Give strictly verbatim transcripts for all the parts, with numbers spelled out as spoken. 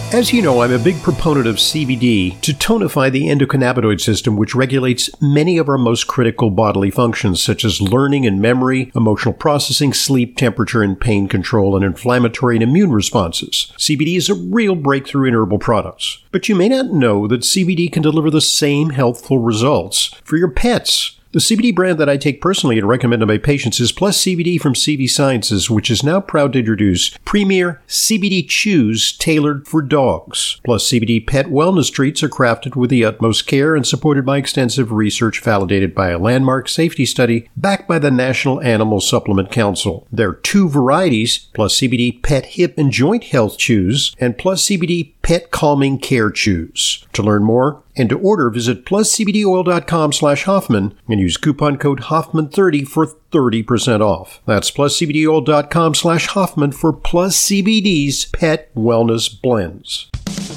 As you know, I'm a big proponent of C B D to tonify the endocannabinoid system, which regulates many of our most critical bodily functions, such as learning and memory, emotional processing, sleep, temperature and pain control, and inflammatory and immune responses. C B D is a real breakthrough in herbal products. But you may not know that C B D can deliver the same healthful results for your pets. The C B D brand that I take personally and recommend to my patients is Plus C B D from C V Sciences, which is now proud to introduce premier C B D chews tailored for dogs. Plus C B D pet wellness treats are crafted with the utmost care and supported by extensive research validated by a landmark safety study backed by the National Animal Supplement Council. There are two varieties, Plus C B D Pet Hip and Joint Health Chews and Plus C B D Pet Calming Care Chews. To learn more and to order, visit plus c b d oil dot com slash Hoffman and use coupon code Hoffman thirty for thirty percent off. That's plus c b d oil dot com slash Hoffman for Plus C B D's Pet Wellness Blends.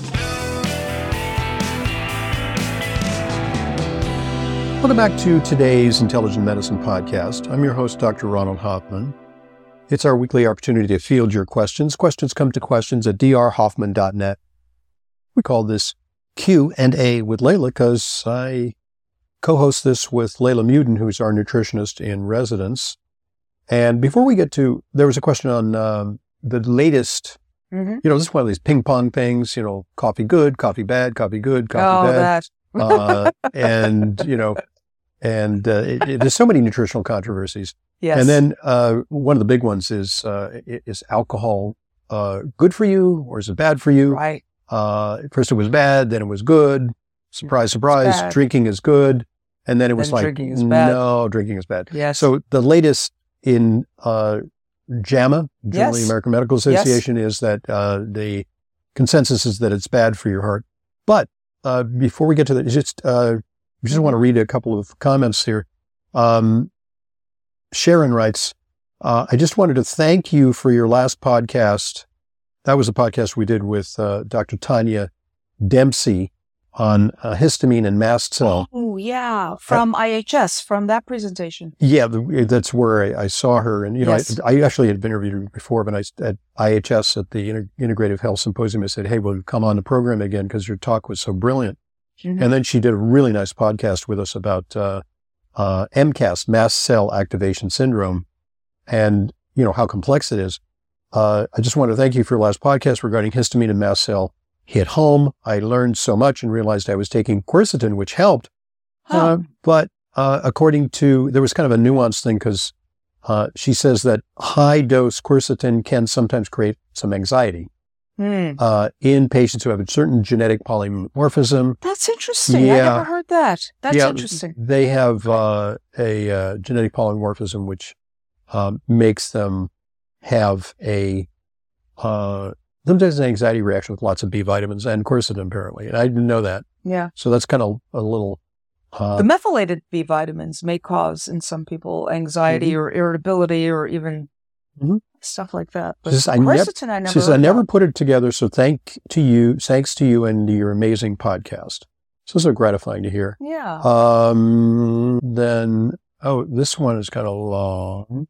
Welcome back to today's Intelligent Medicine Podcast. I'm your host, Doctor Ronald Hoffman. It's our weekly opportunity to field your questions. Questions come to questions at d r hoffman dot net. We call this Q and A with Layla because I co-host this with Layla Muden, who's our nutritionist in residence. And before we get to, there was a question on um, the latest, mm-hmm. you know, this is one of these ping pong things, you know, coffee good, coffee bad, coffee good, coffee oh, bad. That. uh, and, you know, and uh, it, it, there's so many nutritional controversies. Yes. And then uh, one of the big ones is, uh, is alcohol uh, good for you or is it bad for you? Right. Uh, first it was bad, then it was good. Surprise, surprise, drinking is good. And then it was then like, drinking is bad. no, drinking is bad. Yes. So the latest in uh, JAMA, Journal yes. of the American Medical Association, yes. is that uh, the consensus is that it's bad for your heart. But uh, before we get to that, just, uh, I just want to read a couple of comments here. Um, Sharon writes, uh, I just wanted to thank you for your last podcast. That was a podcast we did with uh, Doctor Tanya Dempsey on uh, histamine and mast cell. Oh, yeah, from uh, I H S, from that presentation. Yeah, the, that's where I, I saw her. And, you know, yes. I, I actually had been interviewed her before, but I, at I H S at the Inter- Integrative Health Symposium, I said, hey, will you come on the program again because your talk was so brilliant. Mm-hmm. And then she did a really nice podcast with us about uh, uh, M C A S, mast cell activation syndrome, and, you know, how complex it is. Uh, I just want to thank you for your last podcast regarding histamine and mast cell. Hit home. I learned so much and realized I was taking quercetin, which helped. Huh. Uh, but uh, according to, there was kind of a nuanced thing because uh, she says that high dose quercetin can sometimes create some anxiety mm. uh, in patients who have a certain genetic polymorphism. That's interesting. Yeah. I never heard that. That's yeah, interesting. They have uh, a uh, genetic polymorphism which uh, makes them have a uh, sometimes an anxiety reaction with lots of B vitamins and quercetin, apparently. And I didn't know that. Yeah. So that's kind of a little... Uh, the methylated B vitamins may cause, in some people, anxiety mm-hmm. or irritability or even mm-hmm. stuff like that. But says, quercetin, I, nev- I never says, I never put it together, so thank to you, thanks to you and your amazing podcast. So so gratifying to hear. Yeah. Um. Then, oh, this one is kind of long.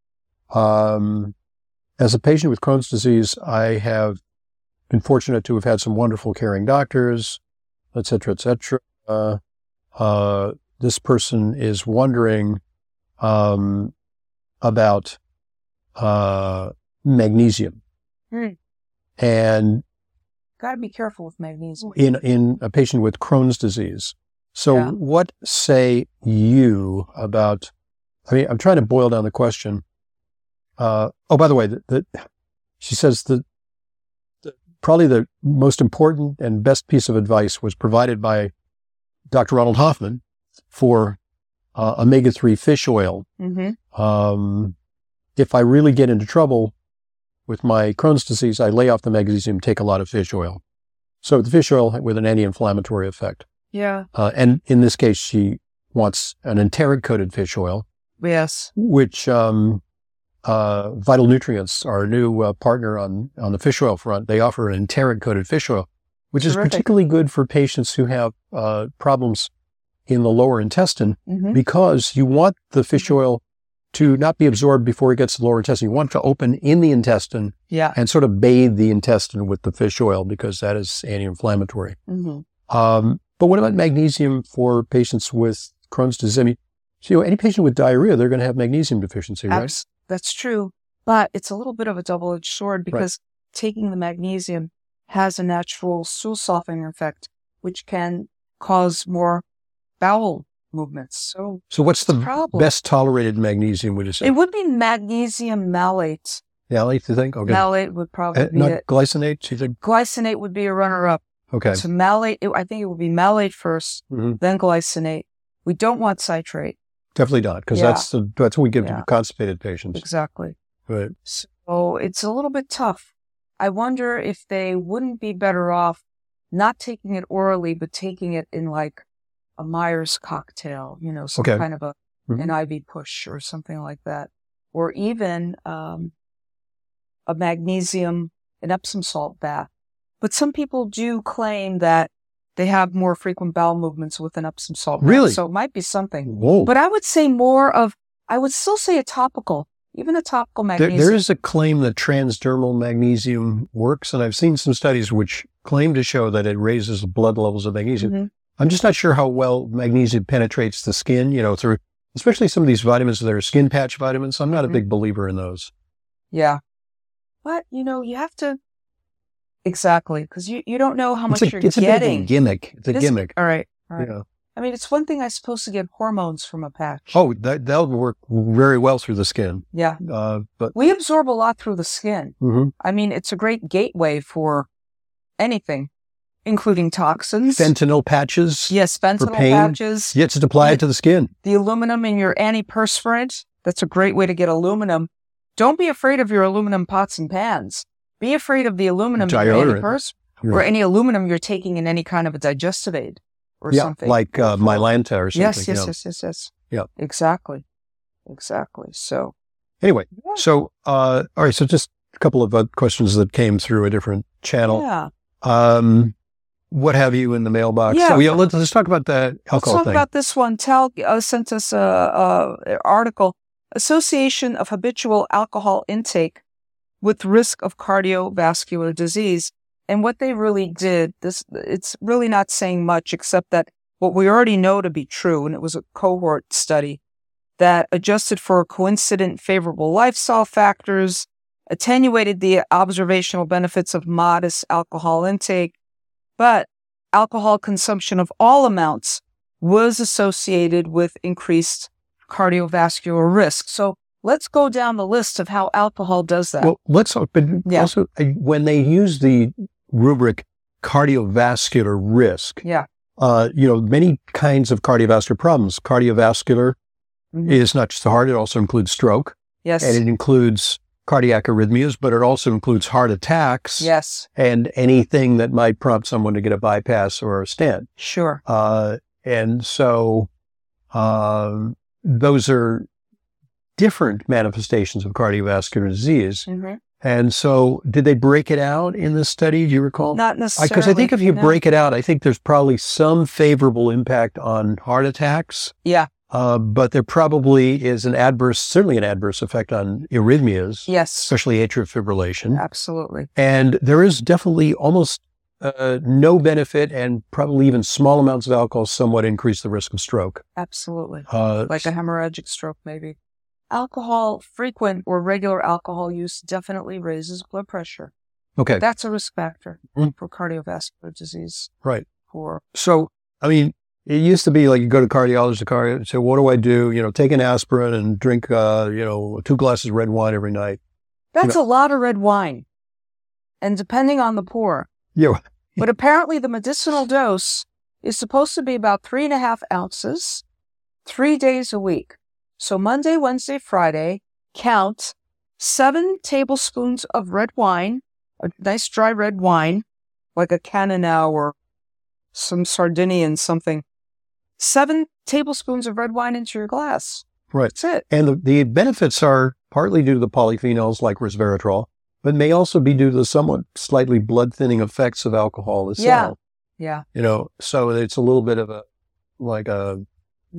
Um... As a patient with Crohn's disease, I have been fortunate to have had some wonderful caring doctors, et cetera, et cetera. Uh, uh, this person is wondering um, about uh, magnesium. Mm. And got to be careful with magnesium. In, in a patient with Crohn's disease. So yeah. what say you about, I mean, I'm trying to boil down the question. Uh, oh, by the way, the, the, she says that the, probably the most important and best piece of advice was provided by Doctor Ronald Hoffman for uh, omega three fish oil. Mm-hmm. Um, if I really get into trouble with my Crohn's disease, I lay off the magnesium, take a lot of fish oil. So the fish oil with an anti-inflammatory effect. Yeah. Uh, and in this case, she wants an enteric-coated fish oil. Yes. Which... Um, Uh, Vital Nutrients, our new uh, partner on, on the fish oil front, they offer an enteric-coated fish oil, which Terrific. is particularly good for patients who have uh, problems in the lower intestine mm-hmm. because you want the fish oil to not be absorbed before it gets to the lower intestine. You want it to open in the intestine yeah. and sort of bathe the intestine with the fish oil because that is anti-inflammatory. Mm-hmm. Um, but what about magnesium for patients with Crohn's disease? I mean, so, you know, any patient with diarrhea, they're going to have magnesium deficiency, right? That's, that's true. But it's a little bit of a double-edged sword because right. taking the magnesium has a natural stool softening effect, which can cause more bowel movements. So, so what's the problem. best tolerated magnesium, would you say? It would be magnesium malate. Malate, you think? Okay. Malate would probably uh, be not it. Glycinate, you think? Glycinate would be a runner-up. Okay. So malate, it, I think it would be malate first, mm-hmm. then glycinate. We don't want citrate. Definitely not, because yeah. that's the that's what we give yeah. to constipated patients. Exactly. Right. So it's a little bit tough. I wonder if they wouldn't be better off not taking it orally, but taking it in like a Myers cocktail, you know, some okay. kind of a mm-hmm. an I V push or something like that, or even um, a magnesium, an Epsom salt bath. But some people do claim that they have more frequent bowel movements with an Epsom salt bath. Really? So it might be something. Whoa. But I would say more of, I would still say a topical, even a topical magnesium. There, there is a claim that transdermal magnesium works, and I've seen some studies which claim to show that it raises the blood levels of magnesium. Mm-hmm. I'm just not sure how well magnesium penetrates the skin, you know, through, especially some of these vitamins that are skin patch vitamins. I'm not mm-hmm. a big believer in those. Yeah. But, you know, you have to, exactly, because you, you don't know how much it's a, you're it's getting. It's a gimmick. It's a it is, gimmick. All right. All right. Yeah. I mean, it's one thing I suppose to get hormones from a patch. Oh, that, that'll work very well through the skin. Yeah. Uh, but we absorb a lot through the skin. Mm-hmm. I mean, it's a great gateway for anything, including toxins. Fentanyl patches. Yes, fentanyl patches. Yeah, just apply it to the skin. The aluminum in your antiperspirant. That's a great way to get aluminum. Don't be afraid of your aluminum pots and pans. Be afraid of the aluminum in your antiperspirant or any aluminum you're taking in any kind of a digestive aid or yeah, something. like uh, Mylanta or something. Yes, yes, yeah. yes, yes, yes. Yeah. Exactly. Exactly. So. Anyway, yeah. so, uh, all right, so just a couple of uh, questions that came through a different channel. Yeah. Um, what have you in the mailbox? Yeah. So, yeah, let's, let's talk about the alcohol Let's talk thing. about this one. Tal uh, sent us a, a article, Association of Habitual Alcohol Intake with Risk of Cardiovascular Disease. And what they really did, this it's really not saying much except that what we already know to be true, and it was a cohort study that adjusted for coincident favorable lifestyle factors, attenuated the observational benefits of modest alcohol intake, but alcohol consumption of all amounts was associated with increased cardiovascular risk. So let's go down the list of how alcohol does that. Well, let's, but yeah. also, when they use the rubric cardiovascular risk, yeah. uh, you know, many kinds of cardiovascular problems. Cardiovascular mm-hmm. is not just the heart, it also includes stroke. Yes. And it includes cardiac arrhythmias, but it also includes heart attacks. Yes. And anything that might prompt someone to get a bypass or a stent. Sure. Uh, and so, uh, those are different manifestations of cardiovascular disease. Mm-hmm. And so did they break it out in this study? Do you recall? Not necessarily. Because I, I think if you no. break it out, I think there's probably some favorable impact on heart attacks. Yeah. Uh, but there probably is an adverse, certainly an adverse effect on arrhythmias. Yes. Especially atrial fibrillation. Absolutely. And there is definitely almost uh, no benefit, and probably even small amounts of alcohol somewhat increase the risk of stroke. Absolutely. Uh, like a hemorrhagic stroke, maybe. Alcohol, frequent or regular alcohol use definitely raises blood pressure. Okay. That's a risk factor mm. for cardiovascular disease. Right. For So, I mean, it used to be like you go to cardiologist, the cardiologist, say, what do I do? You know, take an aspirin and drink, uh, you know, two glasses of red wine every night. That's you know. a lot of red wine. And depending on the pour. Yeah. But apparently the medicinal dose is supposed to be about three and a half ounces, three days a week. So Monday, Wednesday, Friday, count seven tablespoons of red wine, a nice dry red wine, like a Cannonau or some Sardinian something. Seven tablespoons of red wine into your glass. Right. That's it. And the, the benefits are partly due to the polyphenols like resveratrol, but may also be due to the somewhat slightly blood-thinning effects of alcohol itself. Yeah. Yeah. You know, so it's a little bit of a, like a, you know,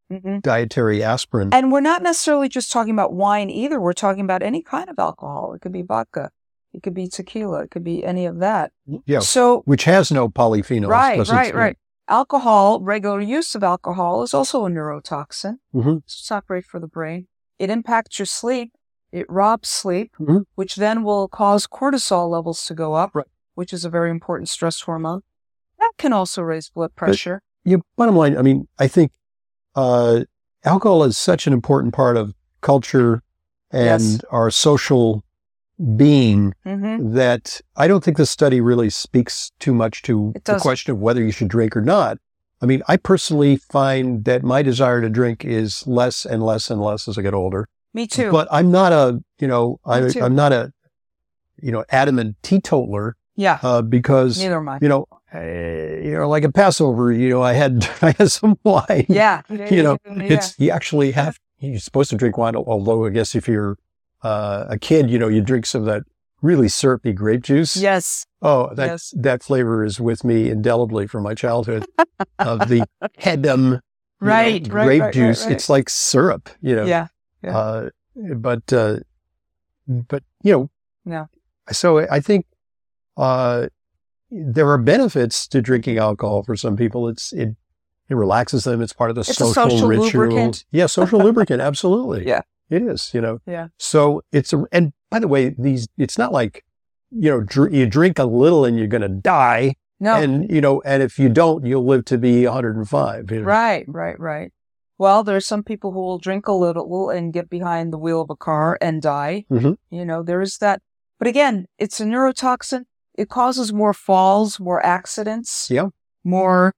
Mm-hmm. dietary aspirin. And we're not necessarily just talking about wine either. We're talking about any kind of alcohol. It could be vodka. It could be tequila. It could be any of that. Yeah. So, which has no polyphenols. right, right, right. Alcohol, regular use of alcohol is also a neurotoxin. Mm-hmm. It's not great for the brain. It impacts your sleep. It robs sleep, mm-hmm. which then will cause cortisol levels to go up, right. which is a very important stress hormone. That can also raise blood pressure. But, yeah, bottom line, I mean, I think uh, alcohol is such an important part of culture and Yes. our social being Mm-hmm. that I don't think this study really speaks too much to It the doesn't. question of whether you should drink or not. I mean, I personally find that my desire to drink is less and less and less as I get older. Me too. But I'm not a, you know, I, too. I'm not a, you know, adamant teetotaler yeah, uh, because, neither am I. you know, uh, you know, like at Passover, you know, I had I had some wine. Yeah. You know, yeah. it's you actually have you're supposed to drink wine. Although I guess if you're uh, a kid, you know, you drink some of that really syrupy grape juice. Yes. Oh, that Yes. that flavor is with me indelibly from my childhood of the Hedem you Right, know, right, grape right, juice. right, right. It's like syrup, you know. Yeah. yeah. Uh, but uh, but you know, Yeah. So I think uh, there are benefits to drinking alcohol for some people. It's it it relaxes them. It's part of the It's a social, social ritual. lubricant. Yeah, social lubricant. Absolutely. Yeah. It is. You know. Yeah. So it's a and by the way, these it's not like you know dr- you drink a little and you're going to die. No. And, you know, and if you don't, you'll live to be one hundred five. You know? Right, right, right. Well, there's some people who will drink a little and get behind the wheel of a car and die. Mhm. You know, there is that. But again, it's a neurotoxin. It causes more falls, more accidents, Yeah. more,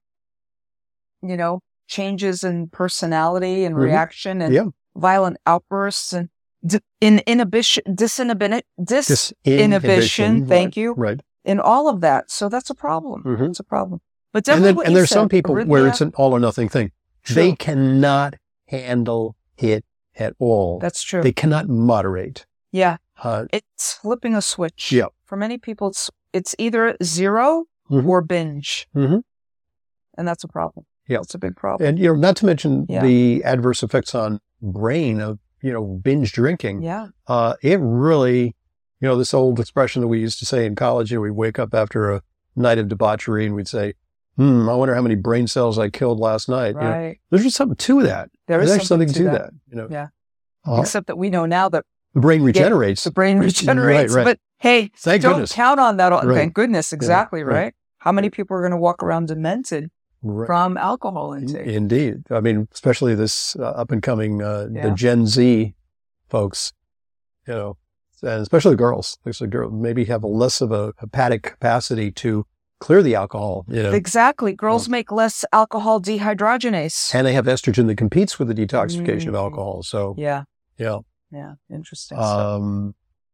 you know, changes in personality and Mhm. reaction and Yeah. violent outbursts and d- in inhibition, disinhibition, This disinhibition. Thank right, you. Right. In all of that. So that's a problem. Mhm. It's a problem. But And definitely then, what and you there's some said, people where arrhythmia, it's an all or nothing thing. True. They cannot handle it at all. That's true. They cannot moderate. Yeah. Uh, It's flipping a switch. Yeah. For many people, it's it's either zero Mhm. or binge. Mhm. And that's a problem. Yeah. That's a big problem. and, you know, not to mention Yeah. the adverse effects on brain of, you know, binge drinking. Yeah. Uh, it really, you know, this old expression that we used to say in college, you know, we'd wake up after a night of debauchery and we'd say, hmm, I wonder how many brain cells I killed last night. You know, Right. there's just something to that. There is There's actually something, something to to that. that. You know, Yeah. Uh, Except that we know now that the brain regenerates. the brain regenerates. right. But hey, Thank don't goodness. count on that. all- Right. Thank goodness. Exactly. right. right. How many people are going to walk around demented Right. from alcohol intake? Indeed. I mean, especially this uh, up and coming, uh, Yeah. the Gen Z folks, you know, and especially girls. There's a girl maybe have a less of a hepatic capacity to clear the alcohol, you know, Exactly. Girls make less alcohol dehydrogenase. and they have estrogen that competes with the detoxification of Mhm. alcohol. So, Yeah. yeah. Yeah. Interesting. stuff. Um,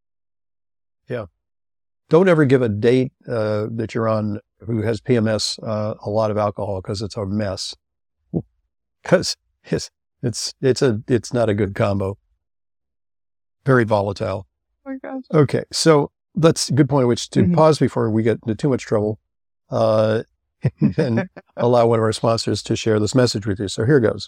yeah. Don't ever give a date uh, that you're on who has P M S uh, a lot of alcohol because it's a mess. Because it's it's it's a it's not a good combo. Very volatile. Oh my gosh. Okay, so that's a good point at which to Mhm. pause before we get into too much trouble, uh, and allow one of our sponsors to share this message with you. So here goes.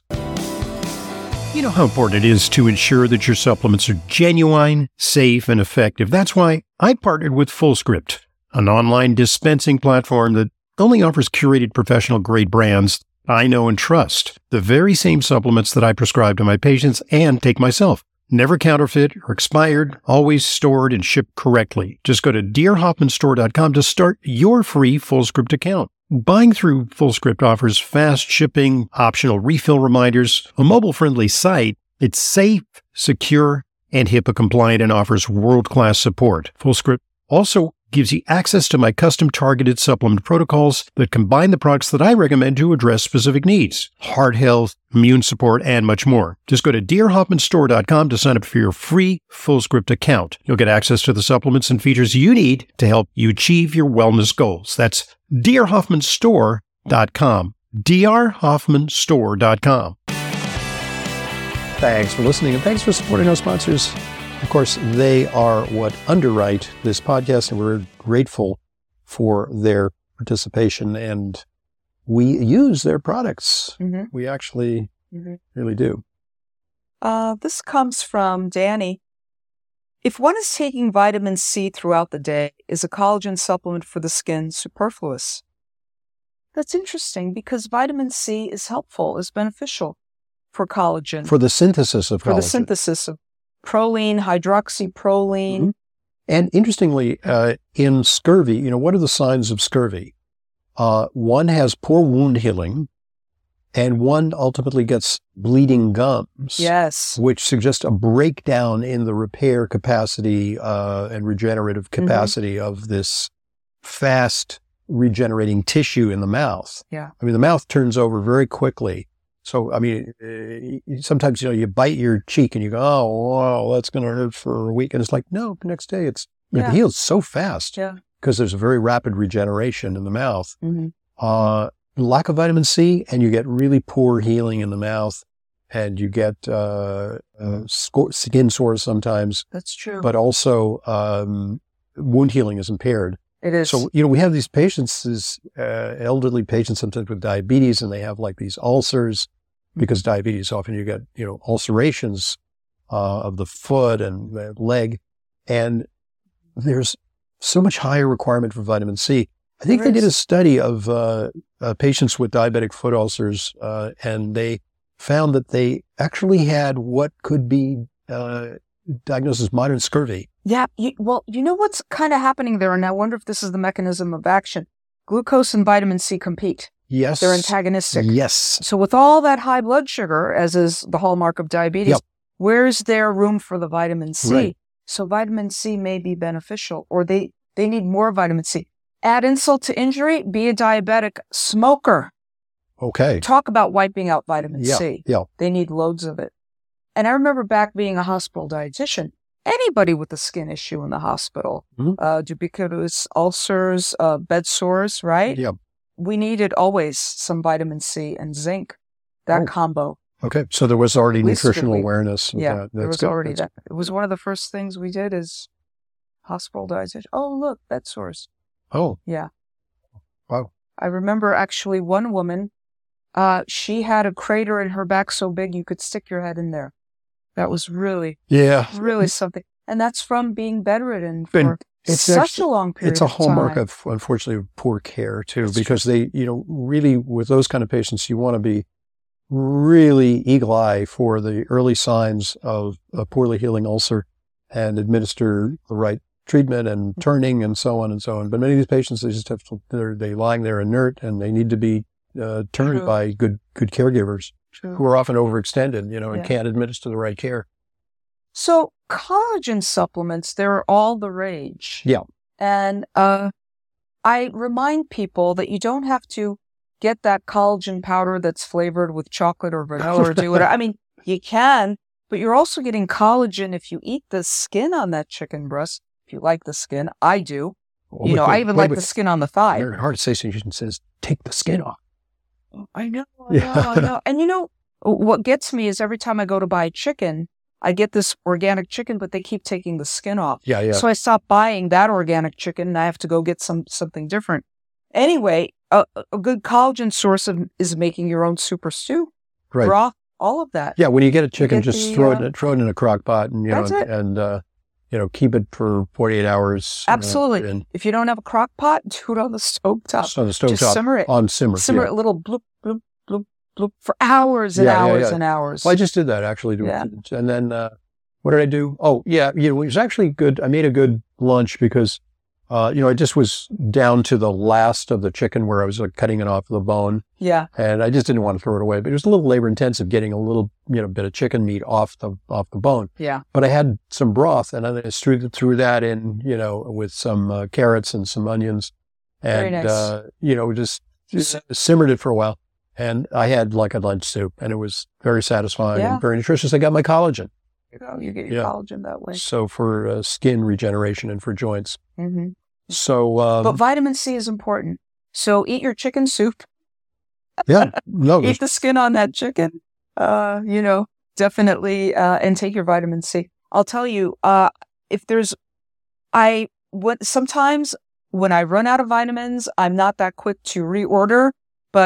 You know how important it is to ensure that your supplements are genuine, safe, and effective. That's why I partnered with FullScript, an online dispensing platform that only offers curated professional-grade brands I know and trust. The very same supplements that I prescribe to my patients and take myself. Never counterfeit or expired, always stored and shipped correctly. Just go to dear hoffman store dot com to start your free FullScript account. Buying through FullScript offers fast shipping, optional refill reminders, a mobile-friendly site. It's safe, secure, and HIPAA compliant and offers world-class support. FullScript also gives you access to my custom targeted supplement protocols that combine the products that I recommend to address specific needs. Heart health, immune support, and much more. Just go to dear hoffman store dot com to sign up for your free FullScript account. You'll get access to the supplements and features you need to help you achieve your wellness goals. That's dear hoffman store dot com. dear hoffman store dot com. Thanks for listening and thanks for supporting our sponsors. Of course, they are what underwrite this podcast, and we're grateful for their participation. And we use their products. Mhm. We actually Mm-hmm. Really do. Uh, this comes from Danny. If one is taking vitamin C throughout the day, is a collagen supplement for the skin superfluous? That's interesting because vitamin C is helpful, is beneficial for collagen. For the synthesis of For collagen. the synthesis of proline, hydroxyproline. Mm-hmm. And interestingly, uh, in scurvy, you know, what are the signs of scurvy? Uh, one has poor wound healing, and one ultimately gets bleeding gums. Yes. Which suggests a breakdown in the repair capacity uh, and regenerative capacity mm-hmm. of this fast regenerating tissue in the mouth. Yeah. I mean, the mouth turns over very quickly. So, I mean, uh, sometimes, you know, you bite your cheek and you go, oh, wow, that's going to hurt for a week. And it's like, no, the next day it's, yeah. it heals so fast. Yeah. Because there's a very rapid regeneration in the mouth. Mm-hmm. Uh, lack of vitamin C, and you get really poor healing in the mouth, and you get uh, uh, skin sores sometimes. That's true. But also um, wound healing is impaired. It is. So, you know, we have these patients, these uh, elderly patients sometimes with diabetes, and they have like these ulcers because diabetes, often you get, you know, ulcerations uh, of the foot and the leg. And there's so much higher requirement for vitamin C. I think there they is. did a study of uh, uh, patients with diabetic foot ulcers, uh, and they found that they actually had what could be uh, diagnosed as modern scurvy. Yeah. You, well, you know what's kind of happening there, and I wonder if this is the mechanism of action. Glucose and vitamin C compete. Yes. They're antagonistic. Yes. So with all that high blood sugar, as is the hallmark of diabetes, yep. where's there room for the vitamin C? Right. So vitamin C may be beneficial, or they, they need more vitamin C. Add insult to injury, be a diabetic smoker. Okay. Talk about wiping out vitamin yeah. C. Yeah. They need loads of it. And I remember back being a hospital dietitian, anybody with a skin issue in the hospital, mm-hmm. uh, ubiquitous ulcers, uh, bed sores, right? Yeah. We needed always some vitamin C and zinc, that oh. combo. Okay. So there was already nutritional we, awareness. Of yeah, that. there was good. already That's that. It was one of the first things we did is hospital dietitian. Oh, look, bed sores. Oh. Yeah. Wow. I remember actually one woman, uh, she had a crater in her back so big you could stick your head in there. That was really, yeah, really something. And that's from being bedridden Been, for it's such actually, a long period It's a of hallmark time. of, unfortunately, of poor care, too, That's because true. they, you know, really, with those kind of patients, you want to be really eagle eye for the early signs of a poorly healing ulcer and administer the right treatment and turning and so on and so on. But many of these patients, they just have to, they're they lying there inert, and they need to be uh, turned True. by good good caregivers True. who are often overextended, you know, and Yeah. can't administer the right care. So collagen supplements, they're all the rage. Yeah. And uh, I remind people that you don't have to get that collagen powder that's flavored with chocolate or vanilla or do whatever. I mean, you can, but you're also getting collagen if you eat the skin on that chicken breast. If you like the skin, I do. Oh, you know, but- I even wait, like but the skin on the thigh. Very hard to say, so you says, take the skin off. I know, I Yeah. know, I know. And you know, what gets me is every time I go to buy chicken, I get this organic chicken, but they keep taking the skin off. Yeah, yeah. So I stop buying that organic chicken and I have to go get some something different. Anyway, a, a good collagen source of, is making your own super stew, Right. broth, all of that. Yeah, when you get a chicken, get just the, throw uh, it throw it in a crock pot and you That's know it. and uh, you know keep it for forty-eight hours. Absolutely. Uh, and If you don't have a crock pot, do it on the stove top. on the stove Just top simmer it. on simmer. Simmer yeah. it a little bloop, bloop, bloop, bloop for hours and Yeah, yeah, hours yeah. and hours. Well, I just did that actually. to- Yeah. And then uh, what did I do? Oh, yeah, you know, it was actually good. I made a good lunch because uh, you know I just was down to the last of the chicken where I was like cutting it off the bone, yeah. and I just didn't want to throw it away. But it was a little labor intensive getting a little you know bit of chicken meat off the off the bone. Yeah. But I had some broth, and I just threw, threw that in, you know, with some uh, carrots and some onions, and Very nice. uh, you know, just, just simmered it for a while. And I had like a lunch soup, and it was very satisfying Yeah. and very nutritious. I got my collagen, You know, you get your Yeah. collagen that way. so for uh, skin regeneration and for joints. hmm So um, But vitamin C is important. So eat your chicken soup. yeah, no, Eat the skin on that chicken. Uh, you know, definitely, uh, and take your vitamin C. I'll tell you, uh, if there's, I, what, sometimes when I run out of vitamins, I'm not that quick to reorder, but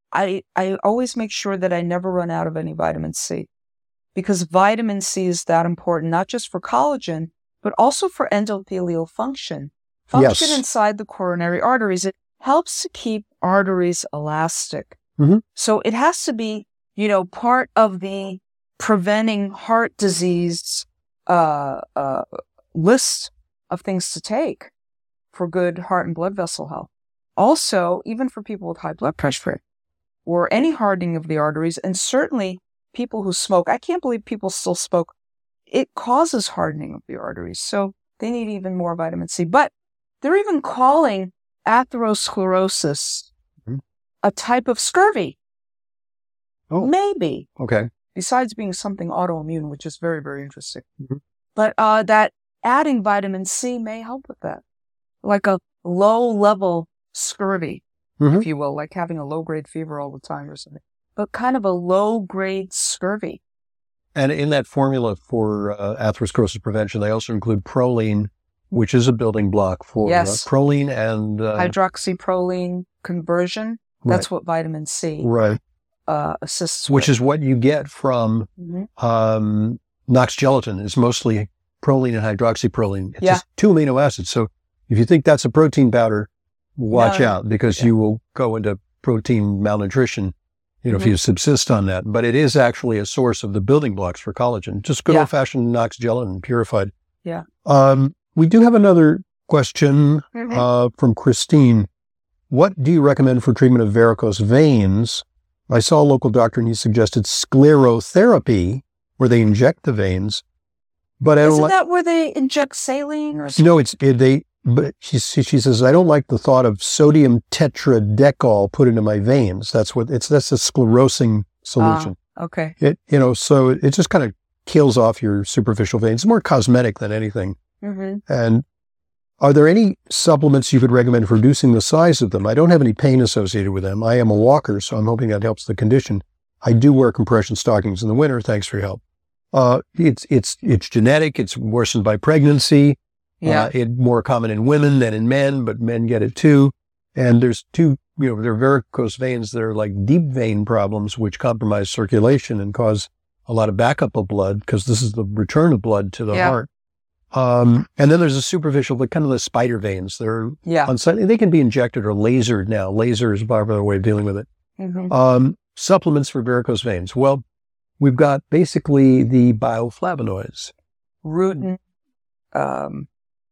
I, I always make sure that I never run out of any vitamin C, because vitamin C is that important, not just for collagen, but also for endothelial function. Function Yes. inside the coronary arteries. It helps to keep arteries elastic. Mhm. So it has to be, you know, part of the preventing heart disease uh, uh, list of things to take for good heart and blood vessel health. Also, even for people with high blood pressure or any hardening of the arteries, and certainly people who smoke. I can't believe people still smoke. It causes hardening of the arteries. So they need even more vitamin C. But they're even calling atherosclerosis mm-hmm. a type of scurvy. Oh. Maybe. Okay. Besides being something autoimmune, which is very, very interesting. Mm-hmm. But uh, that adding vitamin C may help with that. Like a low-level scurvy, mm-hmm. if you will, like having a low-grade fever all the time or something. But kind of a low-grade scurvy. And in that formula for uh, atherosclerosis prevention, they also include proline, which is a building block for yes. uh, proline and uh, hydroxyproline conversion. That's right. what vitamin C right. uh, assists Which with. is what you get from mm-hmm. um, Knox gelatin. It's mostly proline and hydroxyproline. It's yeah. just two amino acids. So if you think that's a protein powder, watch no. out, because yeah. you will go into protein malnutrition, you know, mm-hmm. if you subsist on that. But it is actually a source of the building blocks for collagen. Just good yeah. old-fashioned Knox gelatin, purified. Yeah. Um, we do have another question mm-hmm. uh, from Christine. What do you recommend for treatment of varicose veins? I saw a local doctor and he suggested sclerotherapy, where they inject the veins. But I don't Isn't like. that where they inject saline or something? No, it's it, they. But she she says I don't like the thought of sodium tetradecol put into my veins. That's what it's. That's a sclerosing solution. Uh, okay. It you know so it just kind of kills off your superficial veins. It's more cosmetic than anything. Mm-hmm. And are there any supplements you could recommend for reducing the size of them? I don't have any pain associated with them. I am a walker, so I'm hoping that helps the condition. I do wear compression stockings in the winter. Thanks for your help. Uh, it's, it's, it's genetic. It's worsened by pregnancy. Yeah. Uh, it's more common in women than in men, but men get it too. And there's two, you know, there are varicose veins that are like deep vein problems, which compromise circulation and cause a lot of backup of blood, because this is the return of blood to the yeah. heart. Um, and then there's a superficial, but kind of the spider veins. They're yeah. on site. They can be injected or lasered now. Laser is a popular way of dealing with it. Mm-hmm. Um, supplements for varicose veins. Well, we've got basically the bioflavonoids. Rutin. Um,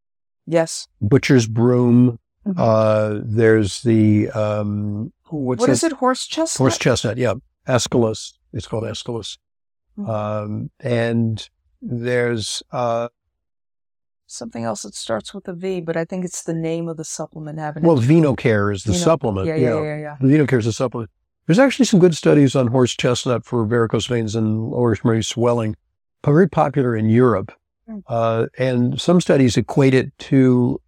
yes. Butcher's broom. Mm-hmm. Uh, there's the, um, what's What that? is it? Horse chestnut? Horse chestnut. Yeah. Aeschylus. It's called Aeschylus. Mm-hmm. Um, and there's, uh, something else that starts with a V, but I think it's the name of the supplement having well, it. VenoCare is the Veno- supplement. Yeah, you yeah, know. yeah, yeah. The VenoCare is a supplement. There's actually some good studies on horse chestnut for varicose veins and lower extremity swelling, very popular in Europe. Mm. Uh, and some studies equate it to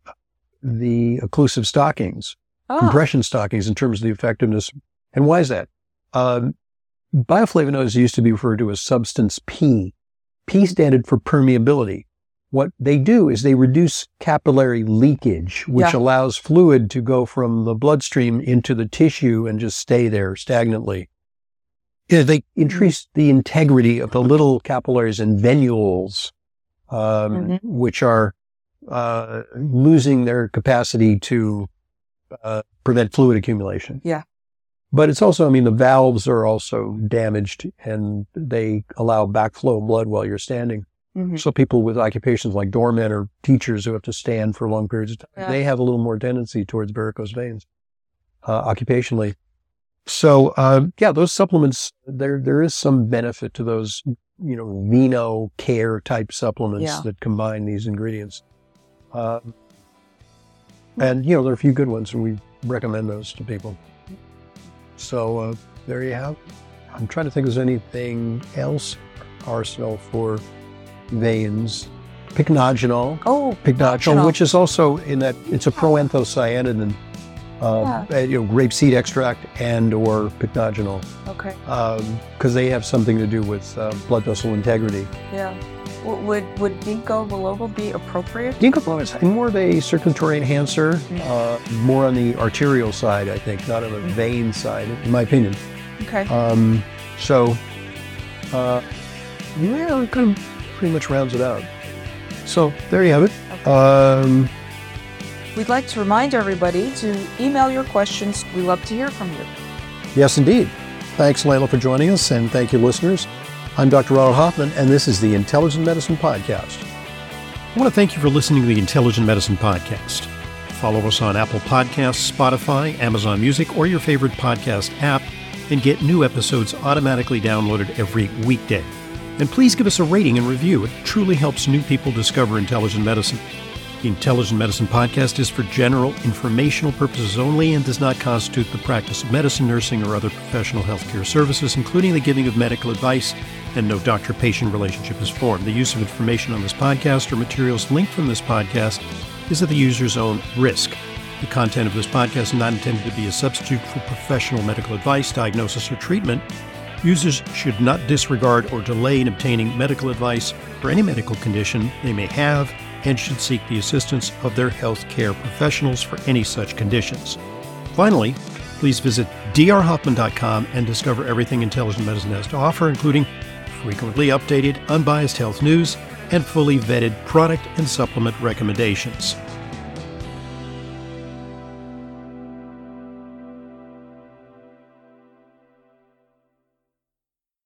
the occlusive stockings, Ah, compression stockings, in terms of the effectiveness. And why is that? Um, bioflavonoids used to be referred to as substance P. P standard for permeability. What they do is they reduce capillary leakage, which Yeah. allows fluid to go from the bloodstream into the tissue and just stay there stagnantly. Yeah, they increase the integrity of the little capillaries and venules, um, Mhm. which are uh, losing their capacity to uh, prevent fluid accumulation. Yeah. But it's also, I mean, the valves are also damaged and they allow backflow of blood while you're standing. mhm. So people with occupations like doormen or teachers who have to stand for long periods of time, Yeah. they have a little more tendency towards varicose veins, uh, occupationally. So, uh, yeah, those supplements, there, there is some benefit to those, you know, VenoCare type supplements Yeah. that combine these ingredients. Uh, and, you know, there are a few good ones and we recommend those to people. So, uh, there you have. I'm trying to think if there's anything else arsenal for veins. Pycnogenol. Oh, Pycnogenol, pycnogenol. which is also in that, it's a proanthocyanidin. Uh, Yeah. you know, grapeseed extract and or pycnogenol, Okay. because they have something to do with uh, blood vessel integrity. Yeah. W- would would ginkgo biloba be appropriate? Ginkgo biloba is more of a circulatory enhancer, uh, more on the arterial side, I think, not on the vein side, in my opinion. Okay. Um, so, uh, yeah, it kind of pretty much rounds it out. So there you have it. Okay. Um, We'd like to remind everybody to email your questions. We love to hear from you. yes, indeed. Thanks, Layla, for joining us, and thank you, listeners. I'm Doctor Ronald Hoffman, and this is the Intelligent Medicine Podcast. I want to thank you for listening to the Intelligent Medicine Podcast. Follow us on Apple Podcasts, Spotify, Amazon Music, or your favorite podcast app, and get new episodes automatically downloaded every weekday. And please give us a rating and review. It truly helps new people discover intelligent medicine. The Intelligent Medicine Podcast is for general informational purposes only and does not constitute the practice of medicine, nursing, or other professional healthcare services, including the giving of medical advice, and no doctor-patient relationship is formed. The use of information on this podcast or materials linked from this podcast is at the user's own risk. The content of this podcast is not intended to be a substitute for professional medical advice, diagnosis, or treatment. Users should not disregard or delay in obtaining medical advice for any medical condition they may have and should seek the assistance of their healthcare professionals for any such conditions. Finally, please visit d r hoffman dot com and discover everything Intelligent Medicine has to offer, including frequently updated, unbiased health news and fully vetted product and supplement recommendations.